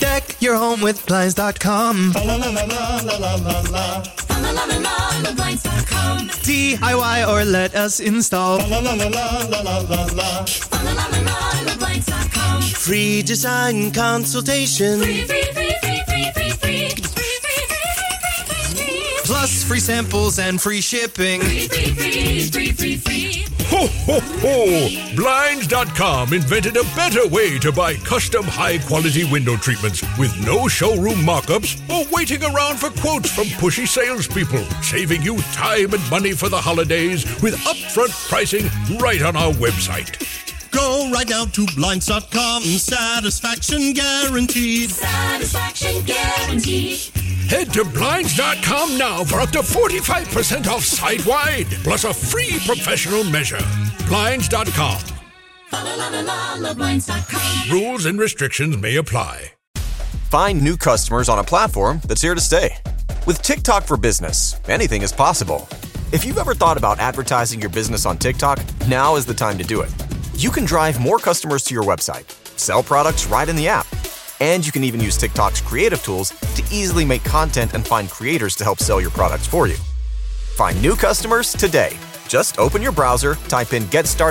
Deck your home with Blinds.com. Blinds.com. DIY or let us install. Blinds.com. Free design consultation. Free. Plus free samples and free shipping. Free. Ho, ho, ho! Blinds.com invented a better way to buy custom high-quality window treatments with no showroom mock-ups or waiting around for quotes from pushy salespeople, saving you time and money for the holidays with upfront pricing right on our website. Go right now to Blinds.com. Satisfaction guaranteed. Satisfaction guaranteed. Head to Blinds.com now for up to 45% off site-wide, plus a free professional measure. Blinds.com. Blinds.com. Rules and restrictions may apply. Find new customers on a platform that's here to stay. With TikTok for Business, anything is possible. If you've ever thought about advertising your business on TikTok, now is the time to do it. You can drive more customers to your website, sell products right in the app, and you can even use TikTok's creative tools to easily make content and find creators to help sell your products for you. Find new customers today. Just open your browser, type in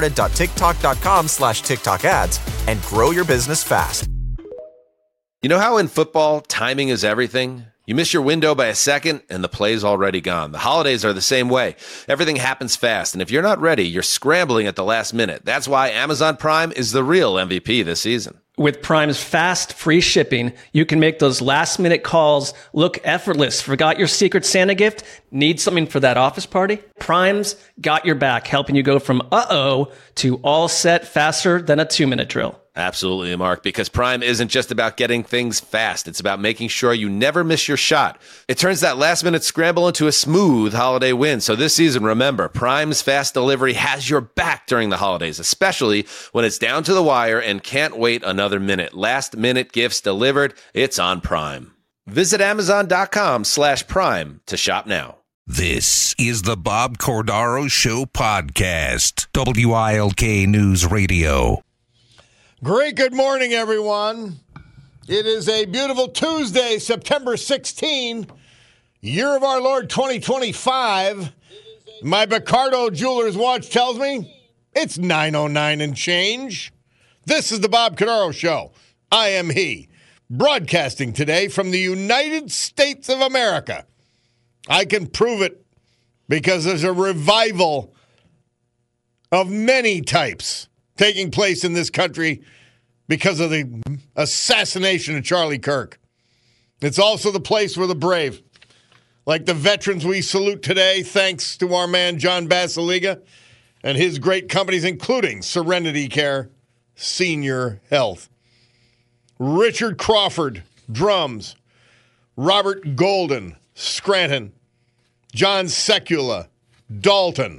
getstarted.tiktok.com/TikTok ads, and grow your business fast. You know how in football, timing is everything? You miss your window by a second, and the play's already gone. The holidays are the same way. Everything happens fast, and if you're not ready, you're scrambling at the last minute. That's why Amazon Prime is the real MVP this season. With Prime's fast, free shipping, you can make those last-minute calls look effortless. Forgot your Secret Santa gift? Need something for that office party? Prime's got your back, helping you go from uh-oh to all set faster than a 2-minute drill. Absolutely, Mark, because Prime isn't just about getting things fast. It's about making sure you never miss your shot. It turns that last-minute scramble into a smooth holiday win. So this season, remember, Prime's fast delivery has your back during the holidays, especially when it's down to the wire and can't wait another minute. Last-minute gifts delivered, it's on Prime. Visit Amazon.com/Prime to shop now. This is the Bob Cordaro Show podcast, WILK News Radio. Great good morning, everyone. It is a beautiful Tuesday, September 16, year of our Lord 2025. My Bacardo Jewelers watch tells me it's 9:09 and change. This is the Bob Cordaro Show. I am he, broadcasting today from the United States of America. I can prove it because there's a revival of many types taking place in this country because of the assassination of Charlie Kirk. It's also the place where the brave, like the veterans we salute today, thanks to our man John Basiliga and his great companies, including Serenity Care, Senior Health. Richard Crawford, drums. Robert Golden, Scranton. John Secula, Dalton.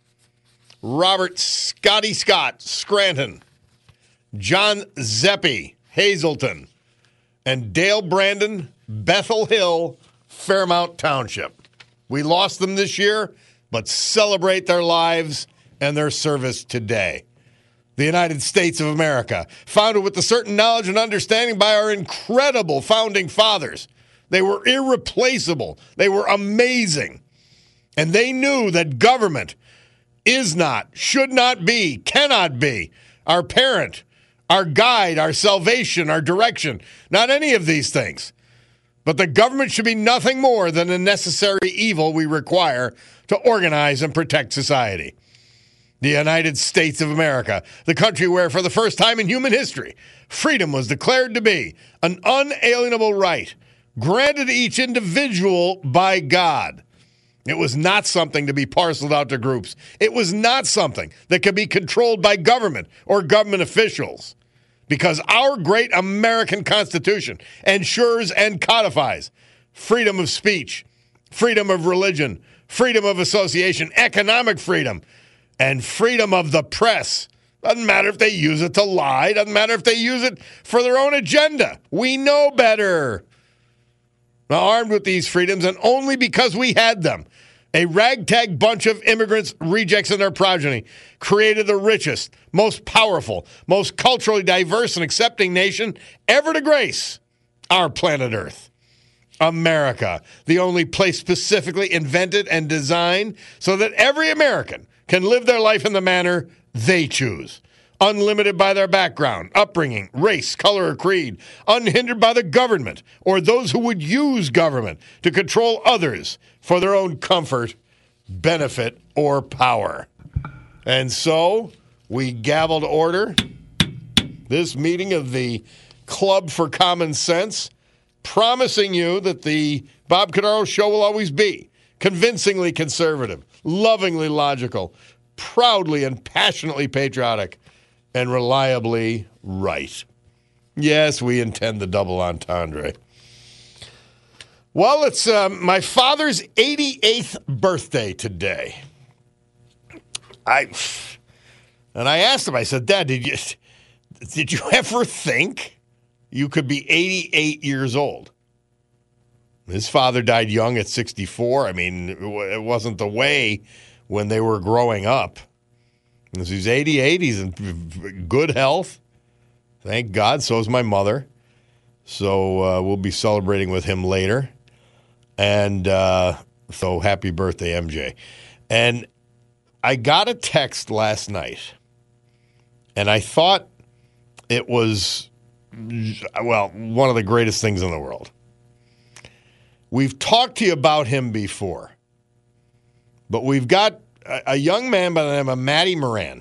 Robert Scotty Scott, Scranton. John Zeppi, Hazleton. And Dale Brandon, Bethel Hill, Fairmount Township. We lost them this year, but celebrate their lives and their service today. The United States of America, founded with a certain knowledge and understanding by our incredible founding fathers. They were irreplaceable. They were amazing. And they knew that government is not, should not be, cannot be our parent, our guide, our salvation, our direction. Not any of these things. But the government should be nothing more than a necessary evil we require to organize and protect society. The United States of America, the country where, for the first time in human history, freedom was declared to be an unalienable right, granted to each individual by God. It was not something to be parceled out to groups. It was not something that could be controlled by government or government officials. Because our great American Constitution ensures and codifies freedom of speech, freedom of religion, freedom of association, economic freedom, and freedom of the press. Doesn't matter if they use it to lie. Doesn't matter if they use it for their own agenda. We know better. Now, armed with these freedoms, and only because we had them, a ragtag bunch of immigrants, rejects, and their progeny created the richest, most powerful, most culturally diverse and accepting nation ever to grace our planet Earth. America, the only place specifically invented and designed so that every American can live their life in the manner they choose. Unlimited by their background, upbringing, race, color, or creed. Unhindered by the government or those who would use government to control others for their own comfort, benefit, or power. And so we gavel to order this meeting of the Club for Common Sense, promising you that the Bob Cordaro Show will always be convincingly conservative, lovingly logical, proudly and passionately patriotic, and reliably right. Yes, we intend the double entendre. Well, it's my father's 88th birthday today. I asked him, I said, Dad, did you ever think you could be 88 years old? His father died young at 64. I mean, it wasn't the way when they were growing up. He's 88. He's in good health. Thank God. So is my mother. So we'll be celebrating with him later. And so happy birthday, MJ. And I got a text last night, and I thought it was, well, one of the greatest things in the world. We've talked to you about him before, but we've got a young man by the name of Matty Moran.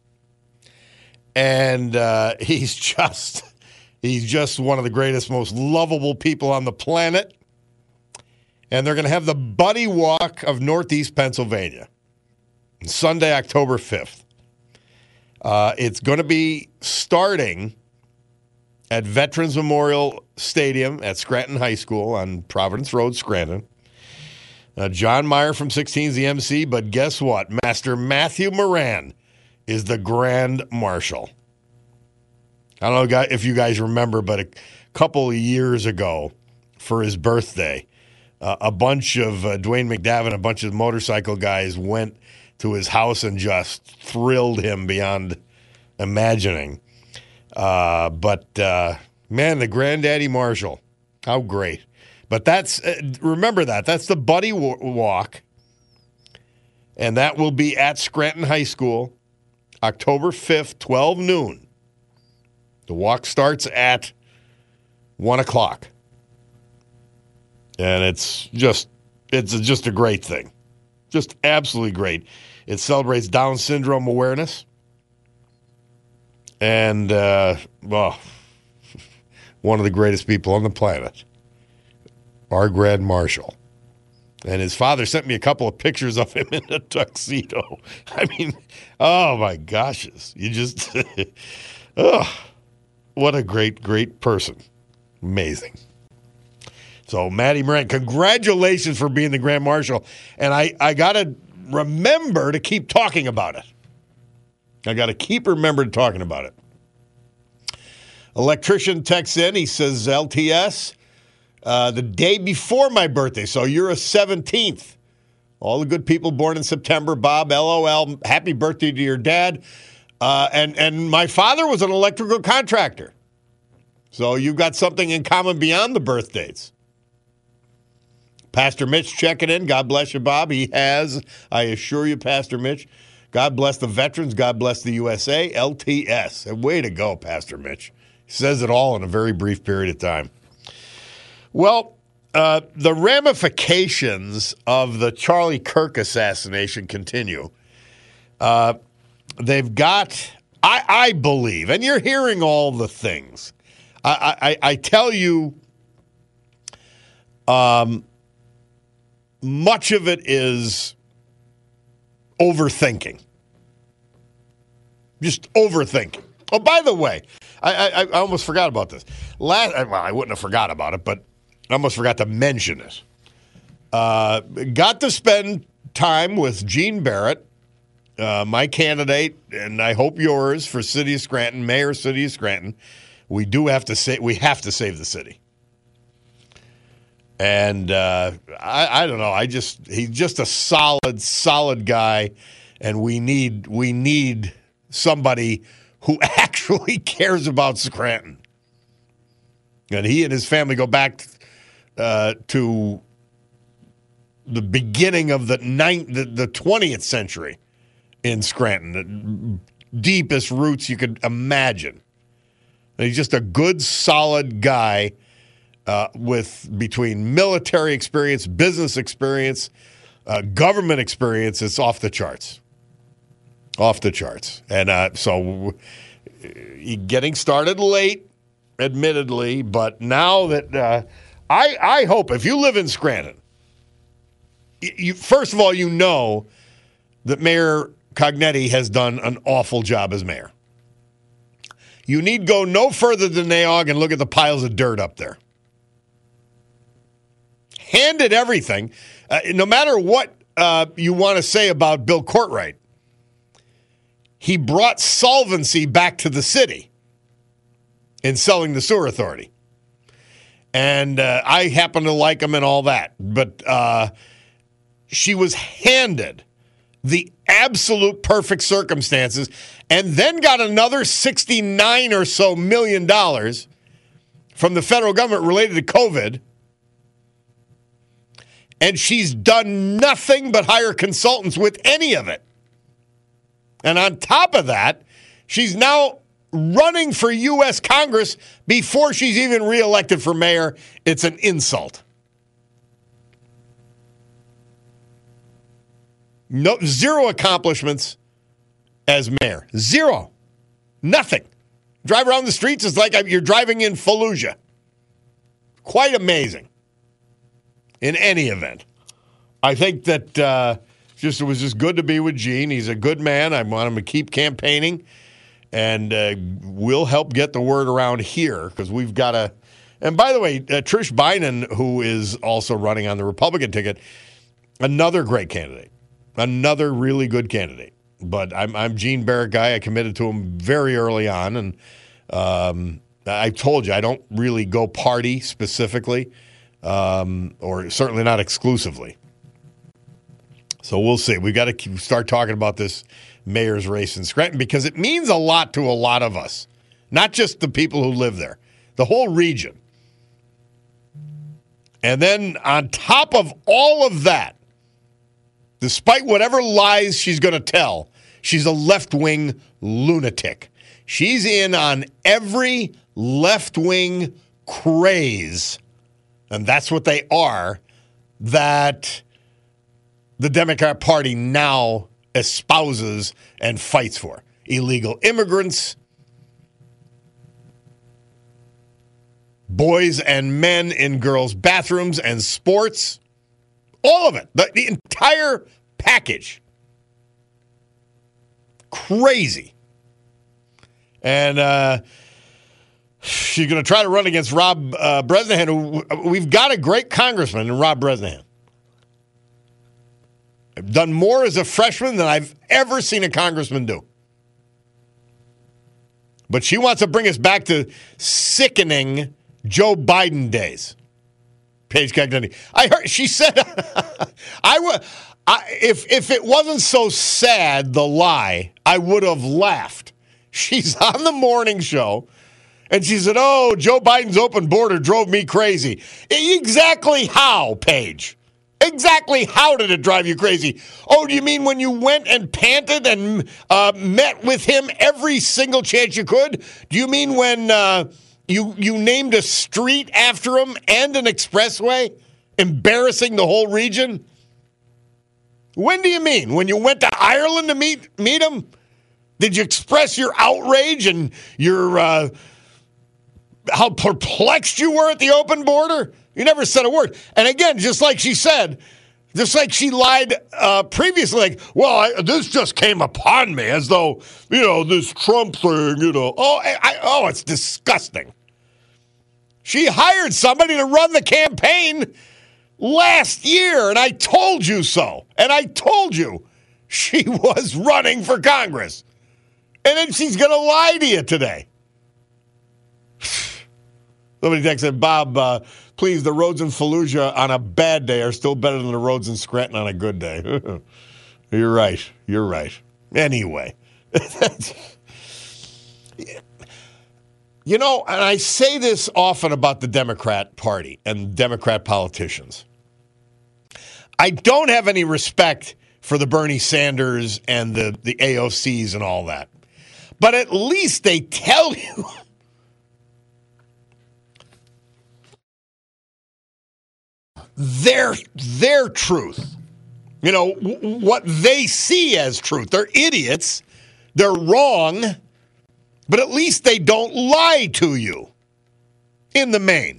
And he's just one of the greatest, most lovable people on the planet. And they're going to have the Buddy Walk of Northeast Pennsylvania, Sunday, October 5th. It's going to be starting at Veterans Memorial Stadium at Scranton High School on Providence Road, Scranton. John Meyer from 16 is the MC, but guess what? Master Matthew Moran is the Grand Marshal. I don't know if you guys remember, but a couple of years ago for his birthday, a bunch of Dwayne McDavin, a bunch of motorcycle guys went to his house and just thrilled him beyond imagining. But man, the Granddaddy Marshal, how great. But that's, remember that's the Buddy Walk, and that will be at Scranton High School, October 5th, 12 noon. The walk starts at 1 o'clock. And it's just a great thing. Just absolutely great. It celebrates Down syndrome awareness. And, well, one of the greatest people on the planet, our Grand Marshal. And his father sent me a couple of pictures of him in a tuxedo. I mean, oh my gosh. You just, oh, what a great, great person. Amazing. So, Matty Moran, congratulations for being the Grand Marshal. And I got to remember to keep talking about it. I got to keep remembering talking about it. Electrician texts in. He says, LTS, the day before my birthday, so you're a 17th. All the good people born in September, Bob, LOL, happy birthday to your dad. And my father was an electrical contractor. So you've got something in common beyond the birth dates. Pastor Mitch checking in. God bless you, Bob. He has, I assure you, Pastor Mitch. God bless the veterans. God bless the USA. LTS. Way to go, Pastor Mitch. He says it all in a very brief period of time. Well, the ramifications of the Charlie Kirk assassination continue. They've got, I believe, and you're hearing all the things. I tell you, much of it is overthinking. Just overthinking. Oh, by the way, I almost forgot about this. I wouldn't have forgot about it, but I almost forgot to mention it. Got to spend time with Gene Barrett, my candidate, and I hope yours for City of Scranton, Mayor City of Scranton. We have to save the city. And I don't know. He's just a solid guy, and we need somebody who actually cares about Scranton. And he and his family go back to the beginning of the 20th century in Scranton, the deepest roots you could imagine. And he's just a good, solid guy with between military experience, business experience, government experience. It's off the charts. Off the charts. And so getting started late, admittedly, but now that I hope if you live in Scranton, first of all, you know that Mayor Cognetti has done an awful job as mayor. You need go no further than Naog and look at the piles of dirt up there. Handed everything, no matter what you want to say about Bill Courtwright, he brought solvency back to the city in selling the sewer authority. And I happen to like him and all that. But she was handed the absolute perfect circumstances and then got another $69 or so million from the federal government related to COVID. And she's done nothing but hire consultants with any of it. And on top of that, she's now running for U.S. Congress before she's even reelected for mayor. It's an insult. No, zero accomplishments as mayor. Zero. Nothing. Drive around the streets, it's like you're driving in Fallujah. Quite amazing. In any event, I think that it was just good to be with Gene. He's a good man. I want him to keep campaigning, and we'll help get the word around here because we've got to. And by the way, Trish Bynum, who is also running on the Republican ticket, another great candidate, another really good candidate. But I'm Gene Barrett guy. I committed to him very early on, and I told you I don't really go party specifically. Or certainly not exclusively. So we'll see. We've got to start talking about this mayor's race in Scranton because it means a lot to a lot of us, not just the people who live there, the whole region. And then on top of all of that, despite whatever lies she's going to tell, she's a left-wing lunatic. She's in on every left-wing craze. And that's what they are, that the Democrat Party now espouses and fights for. Illegal immigrants, boys and men in girls' bathrooms and sports, all of it, the entire package. Crazy. And she's going to try to run against Rob Bresnahan. We've got a great congressman in Rob Bresnahan. I've done more as a freshman than I've ever seen a congressman do. But she wants to bring us back to sickening Joe Biden days. Paige Cognetti. I heard she said, if it wasn't so sad, the lie, I would have laughed. She's on the morning show. And she said, oh, Joe Biden's open border drove me crazy. Exactly how, Paige? Exactly how did it drive you crazy? Oh, do you mean when you went and panted and met with him every single chance you could? Do you mean when you named a street after him and an expressway, embarrassing the whole region? When do you mean? When you went to Ireland to meet him? Did you express your outrage and your how perplexed you were at the open border? You never said a word. And again, just like she said, just like she lied previously, like, well, this just came upon me as though, this Trump thing, Oh, it's disgusting. She hired somebody to run the campaign last year, and I told you so. And I told you she was running for Congress. And then she's going to lie to you today. Somebody texted, Bob, please, the roads in Fallujah on a bad day are still better than the roads in Scranton on a good day. You're right. Anyway. You know, and I say this often about the Democrat Party and Democrat politicians. I don't have any respect for the Bernie Sanders and the AOCs and all that. But at least they tell you their truth. You know, what they see as truth. They're idiots. They're wrong. But at least they don't lie to you in the main.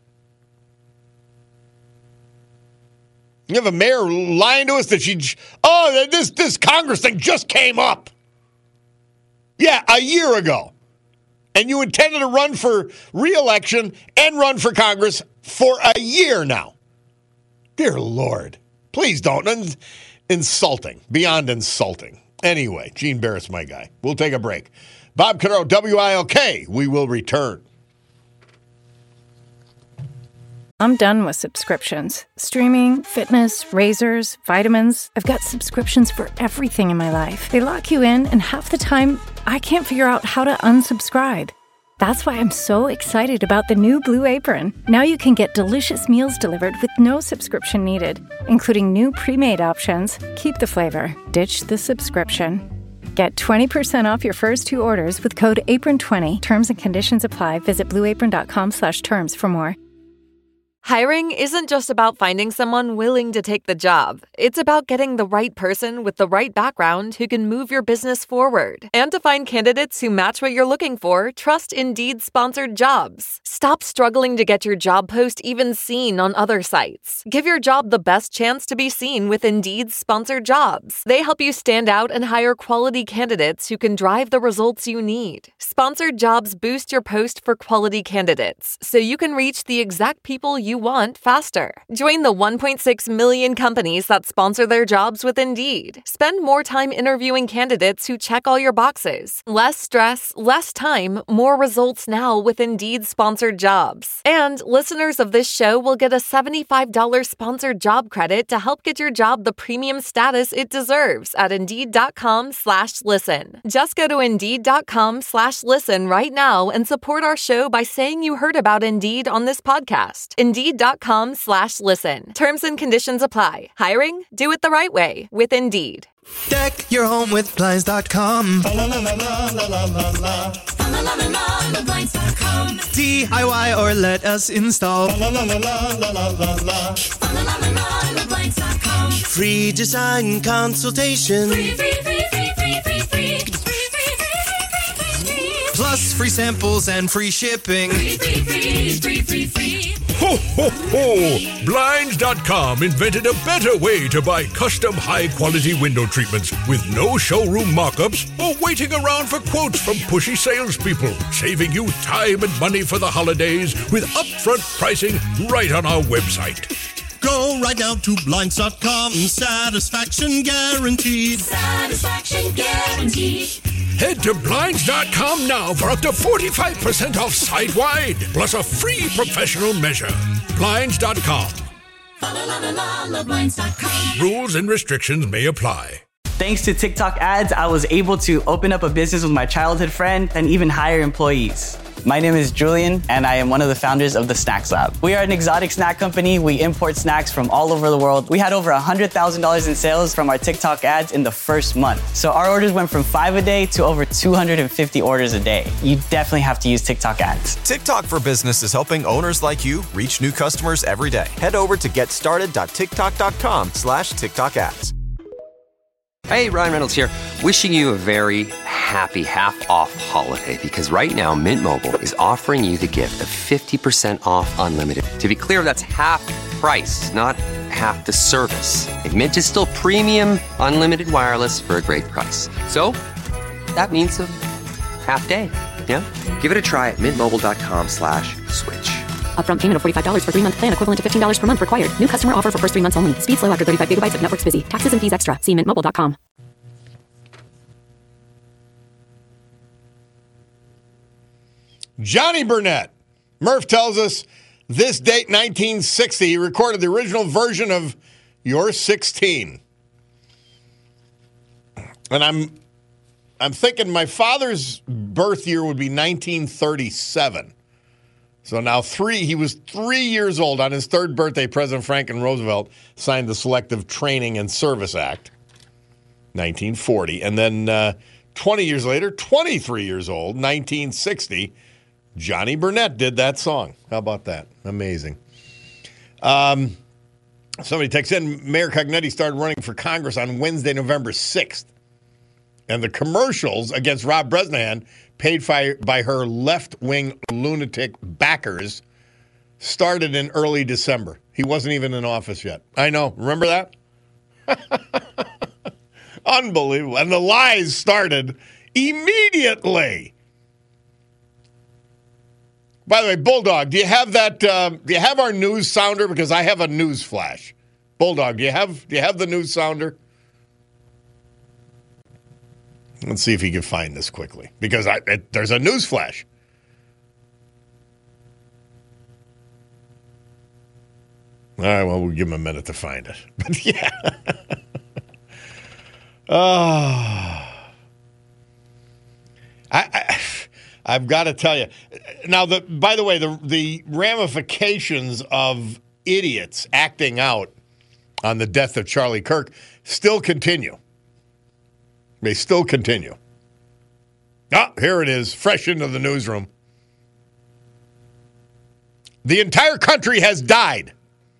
You have a mayor lying to us that this Congress thing just came up. Yeah, a year ago. And you intended to run for re-election and run for Congress for a year now. Dear Lord, please don't. Insulting, beyond insulting. Anyway, Gene Barrett's my guy. We'll take a break. Bob Cordaro, WILK. We will return. I'm done with subscriptions. Streaming, fitness, razors, vitamins. I've got subscriptions for everything in my life. They lock you in, and half the time, I can't figure out how to unsubscribe. That's why I'm so excited about the new Blue Apron. Now you can get delicious meals delivered with no subscription needed, including new pre-made options. Keep the flavor. Ditch the subscription. Get 20% off your first 2 orders with code APRON20. Terms and conditions apply. Visit blueapron.com/terms for more. Hiring isn't just about finding someone willing to take the job. It's about getting the right person with the right background who can move your business forward. And to find candidates who match what you're looking for, trust Indeed-sponsored jobs. Stop struggling to get your job post even seen on other sites. Give your job the best chance to be seen with Indeed-sponsored jobs. They help you stand out and hire quality candidates who can drive the results you need. Sponsored jobs boost your post for quality candidates, so you can reach the exact people you want faster. Join the 1.6 million companies that sponsor their jobs with Indeed. Spend more time interviewing candidates who check all your boxes. Less stress, less time, more results now with Indeed-sponsored jobs. And listeners of this show will get a $75 sponsored job credit to help get your job the premium status it deserves at Indeed.com/listen. Just go to Indeed.com/listen right now and support our show by saying you heard about Indeed on this podcast. Indeed.com/listen. Terms and conditions apply. Hiring? Do it the right way with Indeed. Deck your home with Blinds.com. DIY or let us install. Free design consultation. Plus free samples and free shipping. Ho, ho, ho! Blinds.com invented a better way to buy custom high-quality window treatments with no showroom mock-ups or waiting around for quotes from pushy salespeople, saving you time and money for the holidays with upfront pricing right on our website. Go right now to Blinds.com. Satisfaction guaranteed. Satisfaction guaranteed. Head to Blinds.com now for up to 45% off site-wide, plus a free professional measure. Blinds.com. Blinds.com. Rules and restrictions may apply. Thanks to TikTok ads, I was able to open up a business with my childhood friend and even hire employees. My name is Julian, and I am one of the founders of the Snacks Lab. We are an exotic snack company. We import snacks from all over the world. We had over $100,000 in sales from our TikTok ads in the first month. So our orders went from 5 a day to over 250 orders a day. You definitely have to use TikTok ads. TikTok for Business is helping owners like you reach new customers every day. Head over to getstarted.tiktok.com/TikTok ads. Hey, Ryan Reynolds here, wishing you a very happy half-off holiday, because right now Mint Mobile is offering you the gift of 50% off unlimited. To be clear, that's half price, not half the service. And Mint is still premium unlimited wireless for a great price. So that means a half day, yeah? Give it a try at mintmobile.com/switch. Upfront payment of $45 for 3-month plan, equivalent to $15 per month required. New customer offer for first 3 months only. Speed slow after 35 gigabytes if network's busy. Taxes and fees extra. See mintmobile.com. Johnny Burnett. Murph tells us this date, 1960, he recorded the original version of You're 16. And I'm I'm thinking my father's birth year would be 1937. So now he was 3 years old. On his third birthday, President Franklin Roosevelt signed the Selective Training and Service Act, 1940. And then 20 years later, 23 years old, 1960, Johnny Burnett did that song. How about that? Amazing. Somebody texts in, Mayor Cognetti started running for Congress on Wednesday, November 6th. And the commercials against Rob Bresnahan, paid by her left-wing lunatic backers, started in early December. He wasn't even in office yet. I know. Remember that? Unbelievable. And the lies started immediately. By the way, Bulldog, do you have that? Do you have our news sounder? Because I have a news flash. Bulldog, do you have the news sounder? Let's see if he can find this quickly, because there's a news flash. All right, well, we'll give him a minute to find it. But yeah. I've got to tell you. Now, by the way, the ramifications of idiots acting out on the death of Charlie Kirk still continue. They still continue. Here it is, fresh into the newsroom. The entire country has died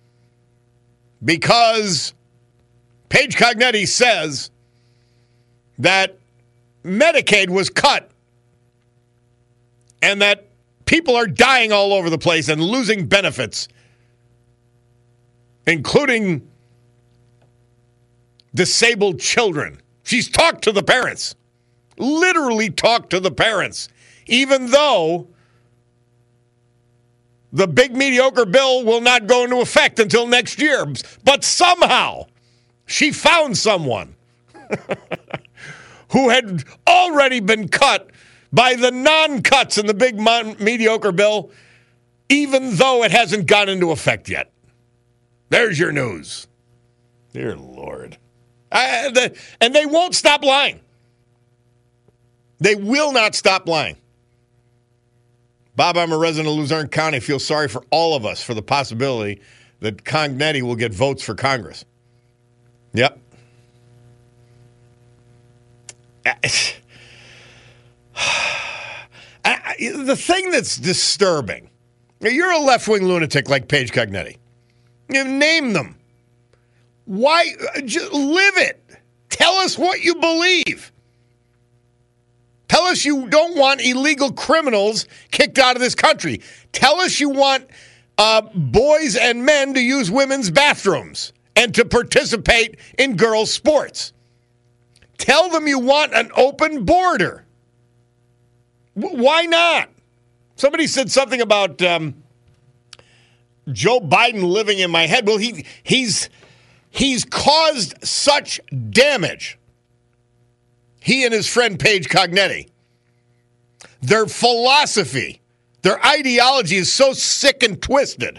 because Paige Cognetti says that Medicaid was cut and that people are dying all over the place and losing benefits, including disabled children. She's talked to the parents, literally talked to the parents, even though the big mediocre bill will not go into effect until next year. But somehow she found someone who had already been cut by the non-cuts in the big mediocre bill, even though it hasn't gone into effect yet. There's your news. Dear Lord. And they won't stop lying. They will not stop lying. Bob, I'm a resident of Luzerne County. I feel sorry for all of us for the possibility that Cognetti will get votes for Congress. Yep. The thing that's disturbing, you're a left-wing lunatic like Paige Cognetti. You name them. Why? Just live it. Tell us what you believe. Tell us you don't want illegal criminals kicked out of this country. Tell us you want boys and men to use women's bathrooms and to participate in girls' sports. Tell them you want an open border. Why not? Somebody said something about Joe Biden living in my head. Well, he's caused such damage. He and his friend Paige Cognetti. Their philosophy, their ideology is so sick and twisted.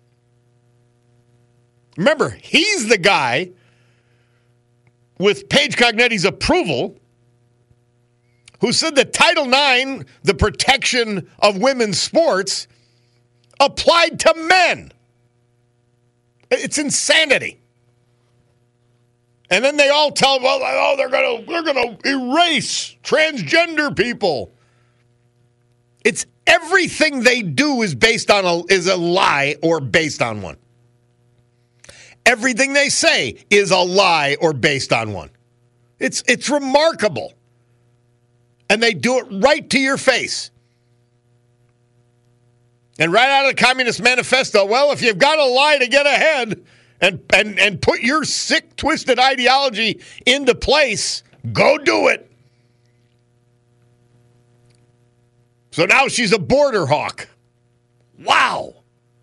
Remember, he's the guy with Paige Cognetti's approval who said that Title IX, the protection of women's sports, applied to men. It's insanity. And then they all tell, they're gonna erase transgender people. It's everything they do is based on is a lie or based on one. Everything they say is a lie or based on one. It's remarkable. And they do it right to your face. And right out of the Communist Manifesto, well, if you've got to lie to get ahead and put your sick, twisted ideology into place, go do it. So now she's a border hawk. Wow.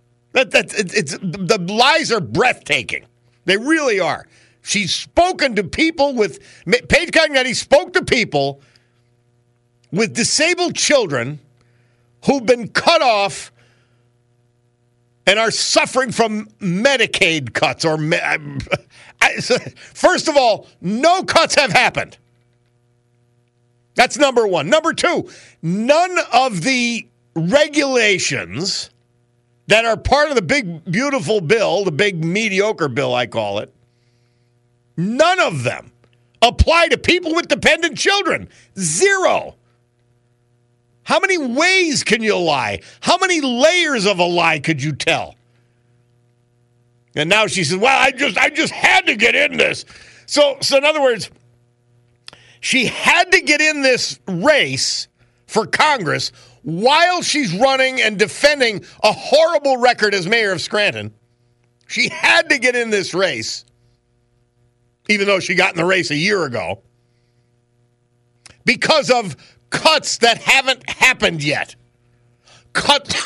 The lies are breathtaking. They really are. She's spoken to people with, Paige Cognetti spoke to people with disabled children who've been cut off and are suffering from Medicaid cuts. First of all, no cuts have happened. That's number one. Number two, none of the regulations that are part of the big, beautiful bill, the big, mediocre bill, I call it, none of them apply to people with dependent children. Zero. How many ways can you lie? How many layers of a lie could you tell? And now she says, well, I just had to get in this. So in other words, she had to get in this race for Congress while she's running and defending a horrible record as mayor of Scranton. She had to get in this race, even though she got in the race a year ago, because of cuts that haven't happened yet. Cuts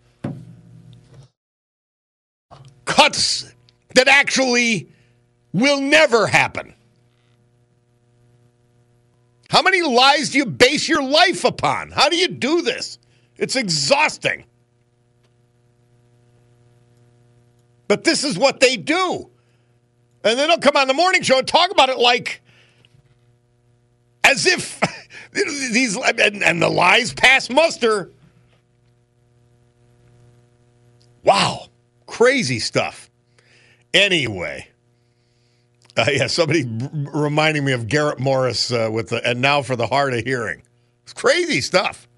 that actually will never happen. How many lies do you base your life upon? How do you do this? It's exhausting. But this is what they do. And then they'll come on the morning show and talk about it like as if these and the lies pass muster. Wow. Crazy stuff. Anyway. Somebody reminding me of Garrett Morris and now for the hard of hearing. It's crazy stuff.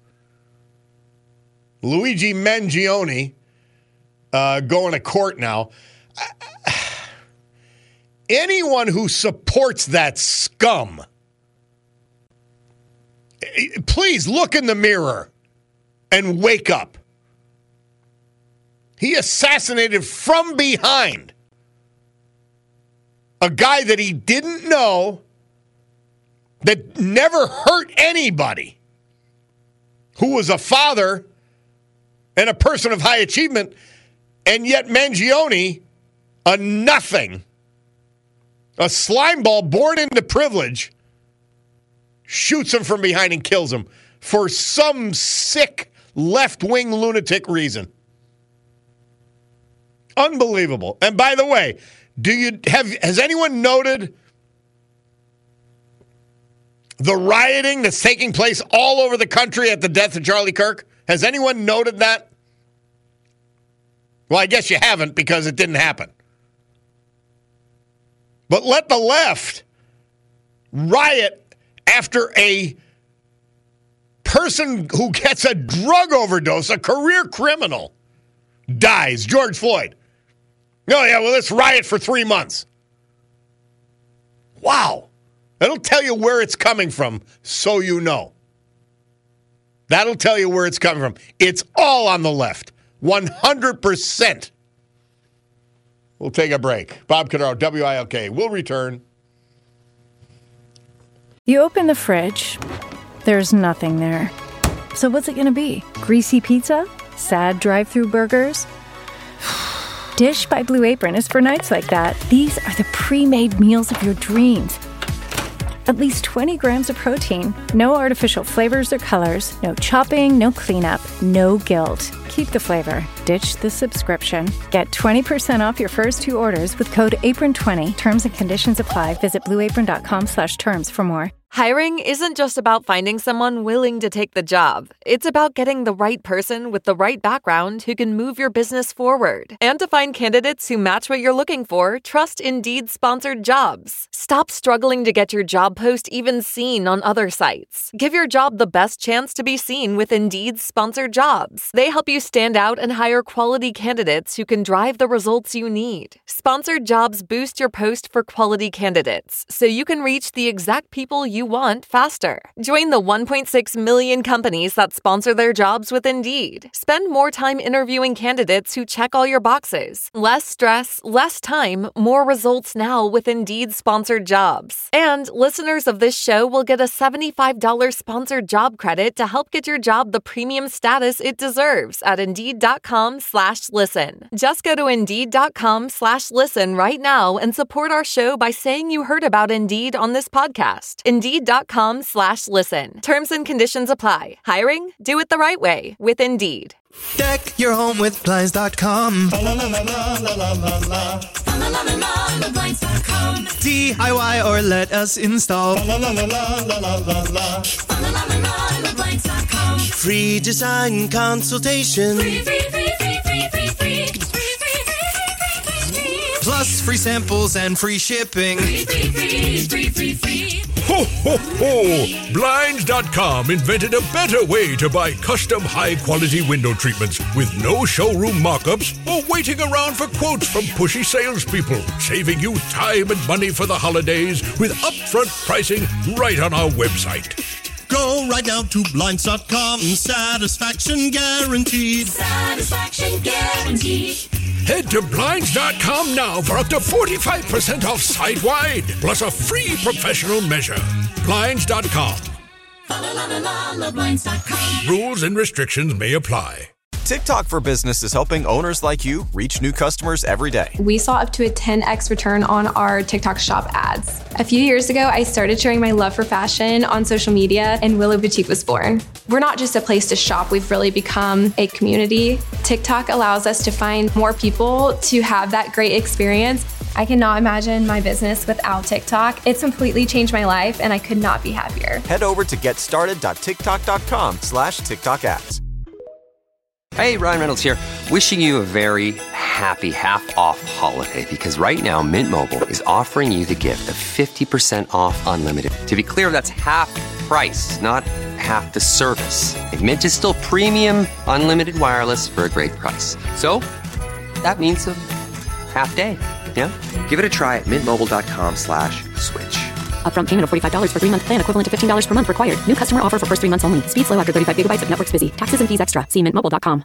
Luigi Mangione going to court now. Anyone who supports that scum, please look in the mirror and wake up. He assassinated from behind a guy that he didn't know, that never hurt anybody, who was a father and a person of high achievement, and yet Mangione, a nothing, a slimeball born into privilege, shoots him from behind and kills him for some sick left-wing lunatic reason. Unbelievable. And by the way, has anyone noted the rioting that's taking place all over the country at the death of Charlie Kirk? Has anyone noted that? Well, I guess you haven't because it didn't happen. But let the left riot after a person who gets a drug overdose, a career criminal, dies. George Floyd. Oh, yeah, well, let's riot for 3 months. Wow. That'll tell you where it's coming from, so you know. That'll tell you where it's coming from. It's all on the left. 100%. We'll take a break. Bob Cordaro, WILK. We'll return. You open the fridge, there's nothing there. So what's it going to be? Greasy pizza? Sad drive-thru burgers? Dish by Blue Apron is for nights like that. These are the pre-made meals of your dreams. At least 20 grams of protein, no artificial flavors or colors, no chopping, no cleanup, no guilt. Keep the flavor. Ditch the subscription. Get 20% off your first 2 orders with code APRON20. Terms and conditions apply. Visit blueapron.com/terms for more. Hiring isn't just about finding someone willing to take the job. It's about getting the right person with the right background who can move your business forward. And to find candidates who match what you're looking for, trust Indeed sponsored jobs. Stop struggling to get your job post even seen on other sites. Give your job the best chance to be seen with Indeed sponsored jobs. They help you stand out and hire quality candidates who can drive the results you need. Sponsored jobs boost your post for quality candidates, so you can reach the exact people you want faster. Join the 1.6 million companies that sponsor their jobs with Indeed. Spend more time interviewing candidates who check all your boxes. Less stress, less time, more results now with Indeed sponsored jobs. And listeners of this show will get a $75 sponsored job credit to help get your job the premium status it deserves at Indeed.com/listen. Just go to Indeed.com/listen right now and support our show by saying you heard about Indeed on this podcast. Indeed.com/listen. Terms and conditions apply. Hiring? Do it the right way with Indeed. Deck your home with Blinds.com. La la la la la la la la. LeBlinds.com. DIY or let us install. LeBlinds.com. Free design consultation. Free. Plus free samples and free shipping. Free. Ho, ho, ho! Blinds.com invented a better way to buy custom high-quality window treatments with no showroom mock-ups or waiting around for quotes from pushy salespeople, saving you time and money for the holidays with upfront pricing right on our website. Go right now to Blinds.com. Satisfaction guaranteed. Satisfaction guaranteed. Head to Blinds.com now for up to 45% off site-wide, plus a free professional measure. Blinds.com. LeBlinds.com. Rules and restrictions may apply. TikTok for Business is helping owners like you reach new customers every day. We saw up to a 10x return on our TikTok shop ads. A few years ago, I started sharing my love for fashion on social media, and Willow Boutique was born. We're not just a place to shop, we've really become a community. TikTok allows us to find more people to have that great experience. I cannot imagine my business without TikTok. It's completely changed my life, and I could not be happier. Head over to getstarted.tiktok.com/TikTok ads. Hey, Ryan Reynolds here, wishing you a very happy half-off holiday because right now Mint Mobile is offering you the gift of 50% off unlimited. To be clear, that's half price, not half the service. And Mint is still premium unlimited wireless for a great price. So that means a half day, yeah? Give it a try at mintmobile.com/switch. Upfront payment of $45 for 3-month plan equivalent to $15 per month required. New customer offer for first 3 months only. Speed slow after 35 gigabytes if network's busy. Taxes and fees extra. See mintmobile.com.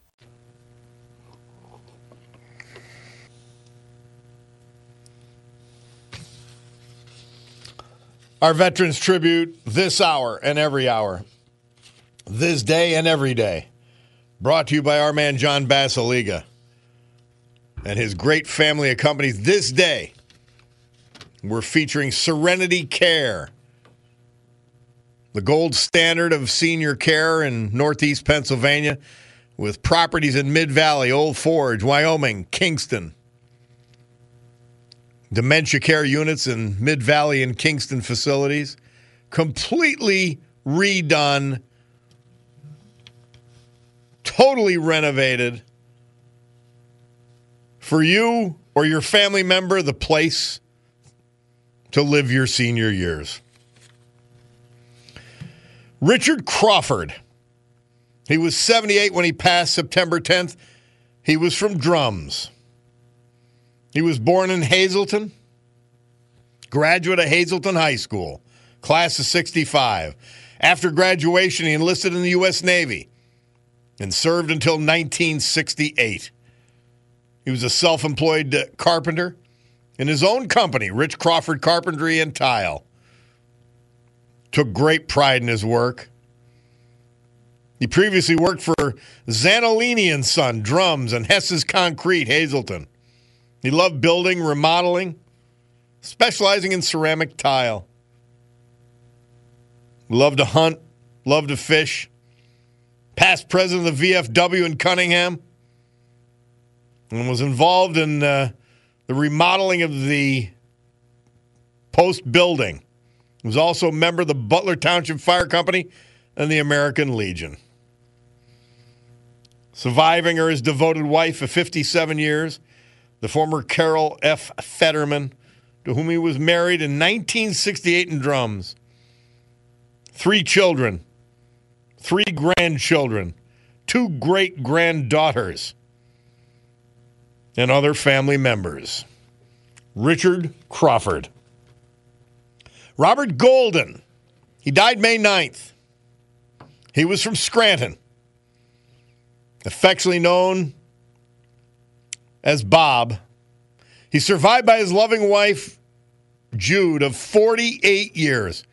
Our Veterans Tribute this hour and every hour. This day and every day. Brought to you by our man John Basiliga and his great family of companies. This day, we're featuring Serenity Care, the gold standard of senior care in Northeast Pennsylvania, with properties in Mid-Valley, Old Forge, Wyoming, Kingston. Dementia care units in Mid-Valley and Kingston facilities, completely redone, totally renovated. For you or your family member, the place to live your senior years. Richard Crawford. He was 78 when he passed September 10th. He was from Drums. He was born in Hazleton, graduate of Hazleton High School, class of 65. After graduation, he enlisted in the U.S. Navy and served until 1968. He was a self-employed carpenter in his own company, Rich Crawford Carpentry and Tile. Took great pride in his work. He previously worked for Zanolini & Son, Drums, and Hess's Concrete, Hazleton. He loved building, remodeling, specializing in ceramic tile. Loved to hunt, loved to fish. Past president of the VFW in Cunningham. And was involved in the remodeling of the post building. He was also a member of the Butler Township Fire Company and the American Legion. Surviving are his devoted wife of 57 years, the former Carol F. Fetterman, to whom he was married in 1968 in Drums. 3 children, 3 grandchildren, 2 great-granddaughters, and other family members. Richard Crawford. Robert Golden. He died May 9th. He was from Scranton. Affectionately known as Bob. He's survived by his loving wife, Jude, of 48 years,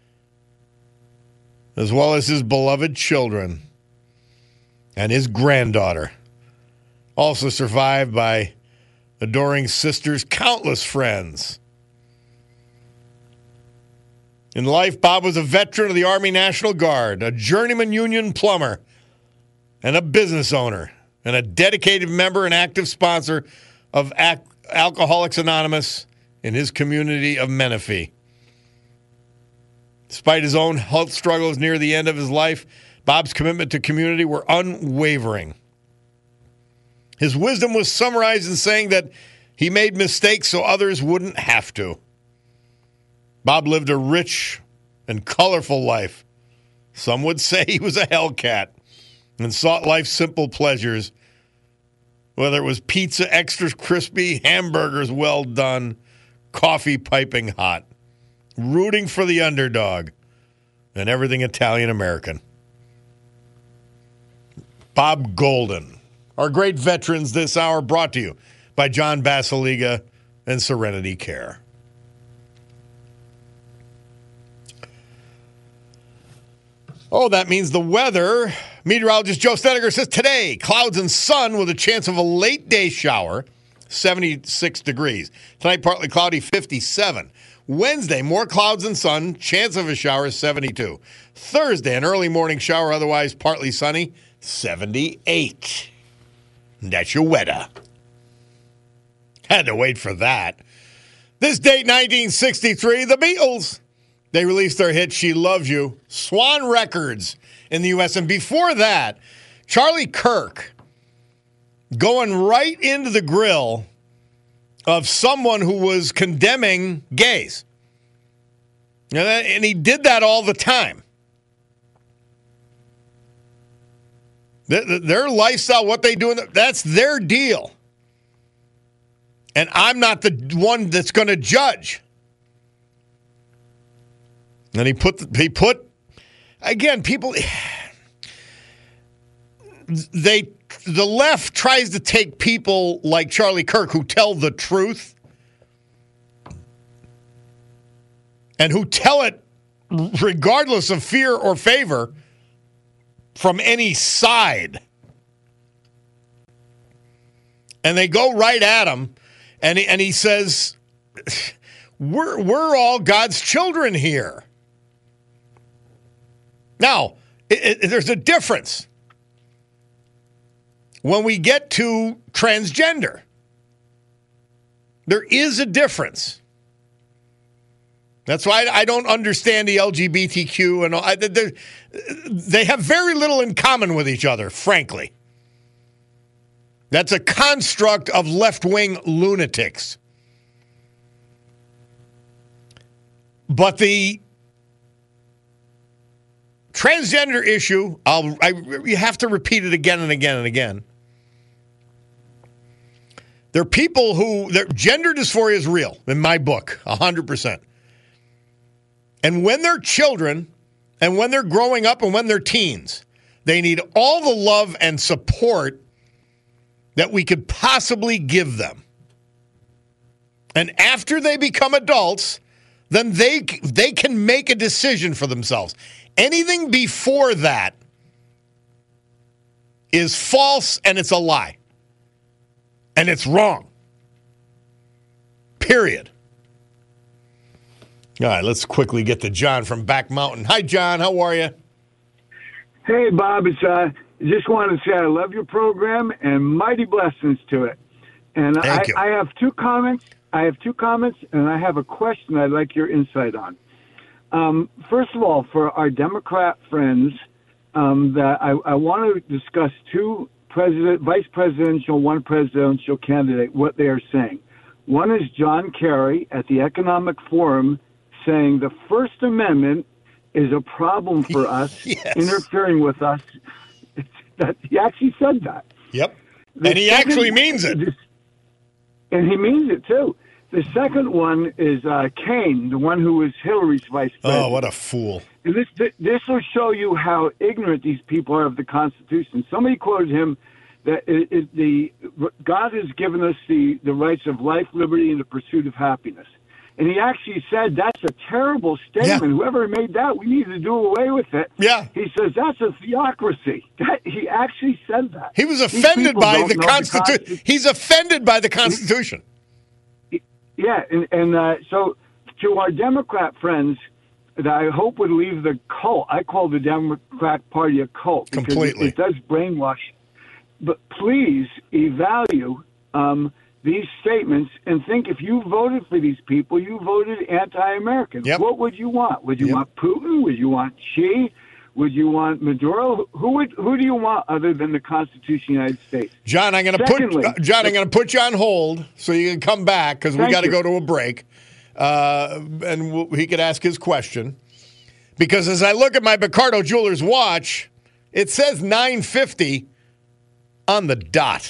as well as his beloved children and his granddaughter. Also survived by adoring sisters, countless friends. In life, Bob was a veteran of the Army National Guard, a journeyman union plumber, and a business owner, and a dedicated member and active sponsor of Alcoholics Anonymous in his community of Menifee. Despite his own health struggles near the end of his life, Bob's commitment to community were unwavering. His wisdom was summarized in saying that he made mistakes so others wouldn't have to. Bob lived a rich and colorful life. Some would say he was a hellcat and sought life's simple pleasures, whether it was pizza extra crispy, hamburgers well done, coffee piping hot, rooting for the underdog, and everything Italian-American. Bob Golden. Our great veterans this hour brought to you by John Basiliga and Serenity Care. Oh, that means the weather. Meteorologist Joe Steniger says today, clouds and sun with a chance of a late day shower, 76 degrees. Tonight, partly cloudy, 57. Wednesday, more clouds and sun, chance of a shower, 72. Thursday, an early morning shower, otherwise partly sunny, 78. That's your weather. Had to wait for that. This date, 1963, the Beatles. They released their hit, She Loves You, Swan Records in the U.S. And before that, Charlie Kirk going right into the grill of someone who was condemning gays. And he did that all the time. Their lifestyle, what they do, that's their deal. And I'm not the one that's going to judge. And he put again, people, the left tries to take people like Charlie Kirk who tell the truth and who tell it regardless of fear or favor from any side. And they go right at him, and he says, we're all God's children here. Now, there's a difference when we get to transgender. There is a difference. That's why I don't understand the LGBTQ and all. They have very little in common with each other, frankly. That's a construct of left-wing lunatics. But the transgender issue, you have to repeat it again and again and again. There are people who, gender dysphoria is real, in my book, 100%. And when they're children, and when they're growing up, and when they're teens, they need all the love and support that we could possibly give them. And after they become adults, then they can make a decision for themselves. Anything before that is false and it's a lie. And it's wrong. Period. All right, let's quickly get to John from Back Mountain. Hi, John. How are you? Hey, Bob. It's just wanted to say I love your program and mighty blessings to it. And I have two comments. And I have a question I'd like your insight on. First of all, for our Democrat friends, that I want to discuss two vice presidential, one presidential candidate, what they are saying. One is John Kerry at the Economic Forum saying the First Amendment is a problem for us, interfering with us. He actually said that. Yep. And he actually means it. And he means it, too. The second one is Kane, the one who was Hillary's vice president. Oh, what a fool. And this will show you how ignorant these people are of the Constitution. Somebody quoted him that God has given us the rights of life, liberty, and the pursuit of happiness. And he actually said that's a terrible statement. Yeah. Whoever made that, we need to do away with it. Yeah. He says that's a theocracy. He actually said that. He was offended by the Constitution. He's offended by the Constitution. Yeah, and so to our Democrat friends that I hope would leave the cult, I call the Democrat Party a cult. Because completely. It does brainwash. But please evaluate these statements and think if you voted for these people, you voted anti-American. Yep. What would you want? Would you want Putin? Would you want Xi? Would you want Maduro? Who do you want other than the Constitution of the United States? John, I'm going to put you on hold so you can come back because we got to go to a break, and he could ask his question. Because as I look at my Picardo Jewelers watch, it says 9:50 on the dot.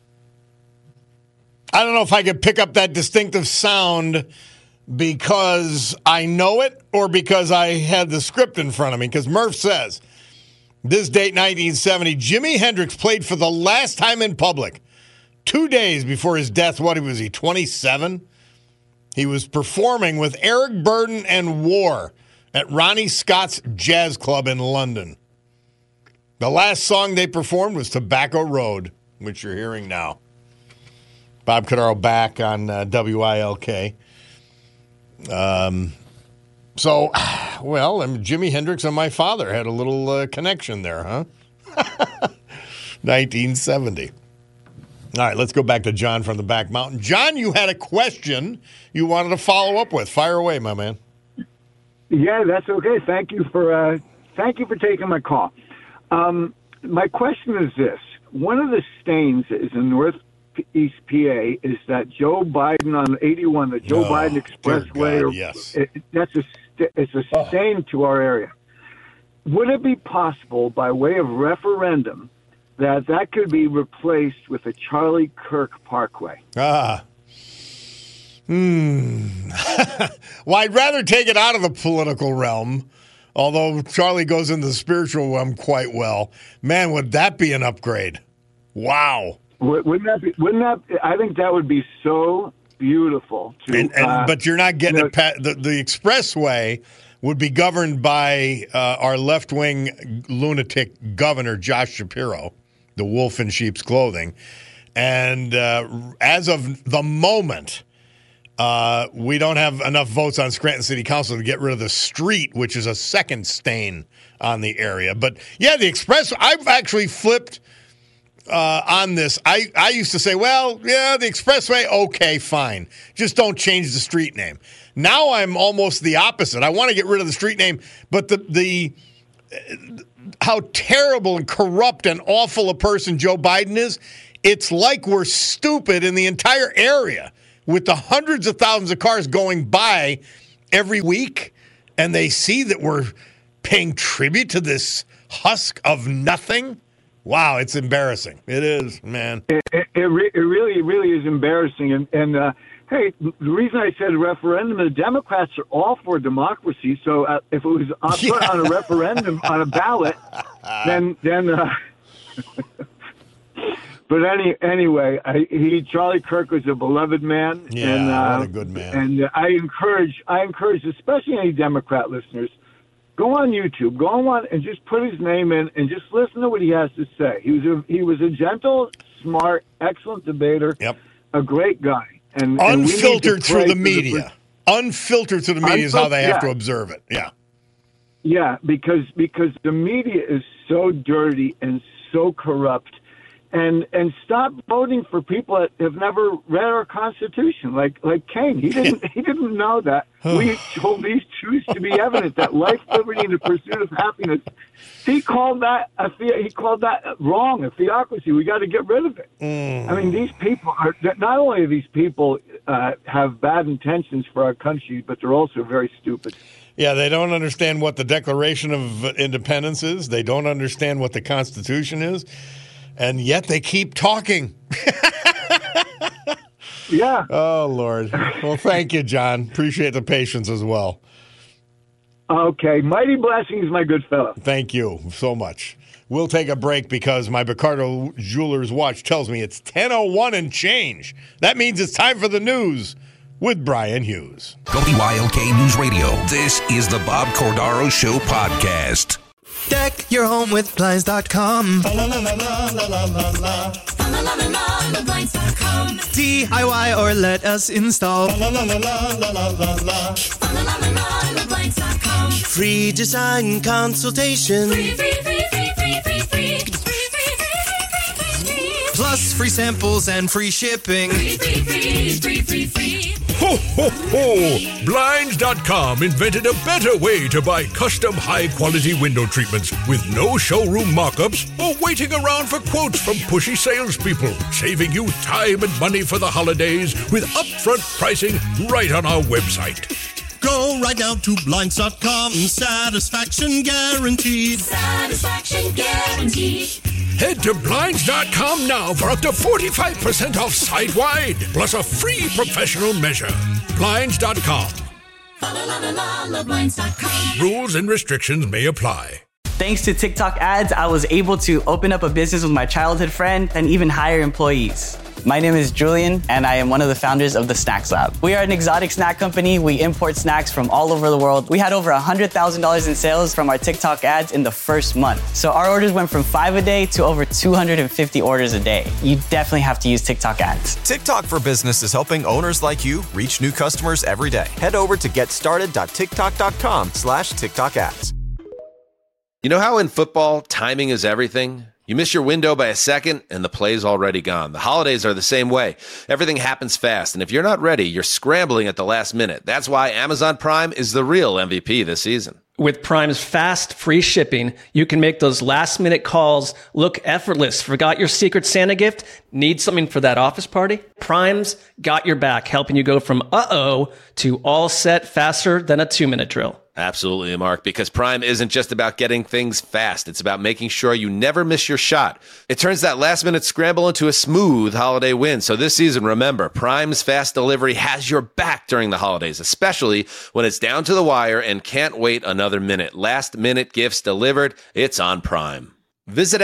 I don't know if I could pick up that distinctive sound because I know it or because I had the script in front of me. Because Murph says, this date, 1970, Jimi Hendrix played for the last time in public 2 days before his death. What was he, 27? He was performing with Eric Burdon and War at Ronnie Scott's Jazz Club in London. The last song they performed was Tobacco Road, which you're hearing now. Bob Cordaro back on WILK. Jimi Hendrix and my father had a little connection there, huh? 1970. All right, let's go back to John from the back mountain. John, you had a question you wanted to follow up with. Fire away, my man. Yeah, that's okay. Thank you for taking my call. My question is this. One of the stains is in Northeast PA is that Joe Biden on 81, the Joe Biden Expressway. God, yes. It's a stain to our area. Would it be possible by way of referendum that could be replaced with a Charlie Kirk Parkway? Well, I'd rather take it out of the political realm, although Charlie goes into the spiritual realm quite well. Man, would that be an upgrade? Wow. Wouldn't that? I think that would be so beautiful. But you're not getting it. The expressway would be governed by our left-wing lunatic governor, Josh Shapiro, the wolf in sheep's clothing. And as of the moment, we don't have enough votes on Scranton City Council to get rid of the street, which is a second stain on the area. But, yeah, the express, I've actually flipped on this. I used to say, well, yeah, the expressway, okay, fine. Just don't change the street name. Now I'm almost the opposite. I want to get rid of the street name, but the how terrible and corrupt and awful a person Joe Biden is, it's like we're stupid in the entire area with the hundreds of thousands of cars going by every week, and they see that we're paying tribute to this husk of nothing. Wow, it's embarrassing. It is, man. It really is embarrassing. And hey, the reason I said referendum, the Democrats are all for democracy. So if it was put on a referendum, on a ballot, then but anyway, Charlie Kirk was a beloved man. Yeah, and, what a good man. And I encourage, especially any Democrat listeners, go on YouTube, go on and just put his name in and just listen to what he has to say. He was a gentle, smart, excellent debater, a great guy. And unfiltered through the media. Unfiltered through the media is how they have to observe it. Yeah. Yeah, because the media is so dirty and so corrupt. And stop voting for people that have never read our Constitution, like Kane. He didn't know that. We hold these truths to be evident that life, liberty, and the pursuit of happiness. He called that wrong, a theocracy. We got to get rid of it. I mean, these people are not only are these people have bad intentions for our country, but they're also very stupid. Yeah, they don't understand what the Declaration of Independence is. They don't understand what the Constitution is. And yet they keep talking. Yeah. Oh, Lord. Well, thank you, John. Appreciate the patience as well. Okay. Mighty blessings, my good fellow. Thank you so much. We'll take a break because my Picardo Jewelers watch tells me it's 10:01 and change. That means it's time for the news with Brian Hughes. WILK News Radio. This is the Bob Cordaro Show podcast. Deck your home with Blinds.com. DIY or let us install. Free design consultation. Plus plus free samples and free shipping. Free. Ho, ho, ho! Blinds.com invented a better way to buy custom high-quality window treatments with no showroom mock-ups or waiting around for quotes from pushy salespeople, saving you time and money for the holidays with upfront pricing right on our website. Go right now to Blinds.com. Satisfaction guaranteed. Satisfaction guaranteed. Head to Blinds.com now for up to 45% off site-wide, plus a free professional measure. Blinds.com. Blinds.com. Rules and restrictions may apply. Thanks to TikTok ads, I was able to open up a business with my childhood friend and even hire employees. My name is Julian, and I am one of the founders of the Snacks Lab. We are an exotic snack company. We import snacks from all over the world. We had over $100,000 in sales from our TikTok ads in the first month. So our orders went from 5 a day to over 250 orders a day. You definitely have to use TikTok ads. TikTok for Business is helping owners like you reach new customers every day. Head over to getstarted.tiktok.com/TikTok ads. You know how in football, timing is everything? You miss your window by a second, and the play's already gone. The holidays are the same way. Everything happens fast, and if you're not ready, you're scrambling at the last minute. That's why Amazon Prime is the real MVP this season. With Prime's fast, free shipping, you can make those last-minute calls look effortless. Forgot your Secret Santa gift? Need something for that office party? Prime's got your back, helping you go from uh-oh to all set faster than a 2-minute drill. Absolutely, Mark, because Prime isn't just about getting things fast. It's about making sure you never miss your shot. It turns that last-minute scramble into a smooth holiday win. So this season, remember, Prime's fast delivery has your back during the holidays, especially when it's down to the wire and can't wait another minute. Last-minute gifts delivered, it's on Prime. Visit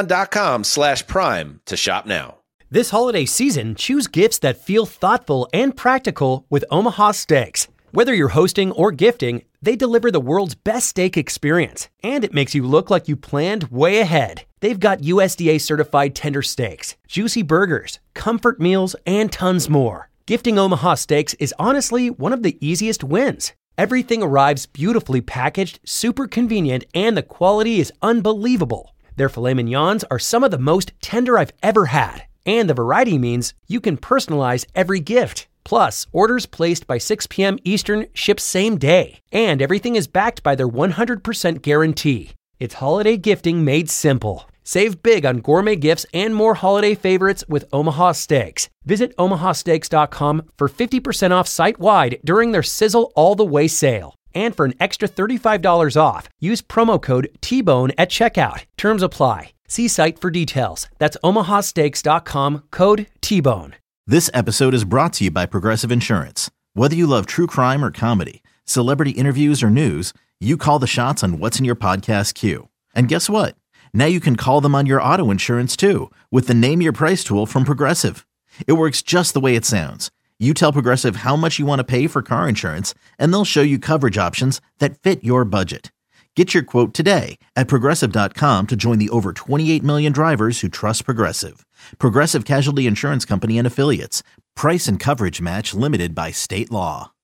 Amazon.com/Prime to shop now. This holiday season, choose gifts that feel thoughtful and practical with Omaha Steaks. Whether you're hosting or gifting, they deliver the world's best steak experience, and it makes you look like you planned way ahead. They've got USDA certified tender steaks, juicy burgers, comfort meals, and tons more. Gifting Omaha Steaks is honestly one of the easiest wins. Everything arrives beautifully packaged, super convenient, and the quality is unbelievable. Their filet mignons are some of the most tender I've ever had, and the variety means you can personalize every gift. Plus, orders placed by 6 p.m. Eastern ship same day, and everything is backed by their 100% guarantee. It's holiday gifting made simple. Save big on gourmet gifts and more holiday favorites with Omaha Steaks. Visit omahasteaks.com for 50% off site-wide during their Sizzle All the Way sale. And for an extra $35 off, use promo code TBONE at checkout. Terms apply. See site for details. That's omahasteaks.com, code TBONE. This episode is brought to you by Progressive Insurance. Whether you love true crime or comedy, celebrity interviews or news, you call the shots on what's in your podcast queue. And guess what? Now you can call them on your auto insurance too with the Name Your Price tool from Progressive. It works just the way it sounds. You tell Progressive how much you want to pay for car insurance, and they'll show you coverage options that fit your budget. Get your quote today at Progressive.com to join the over 28 million drivers who trust Progressive. Progressive Casualty Insurance Company and Affiliates. Price and coverage match limited by state law.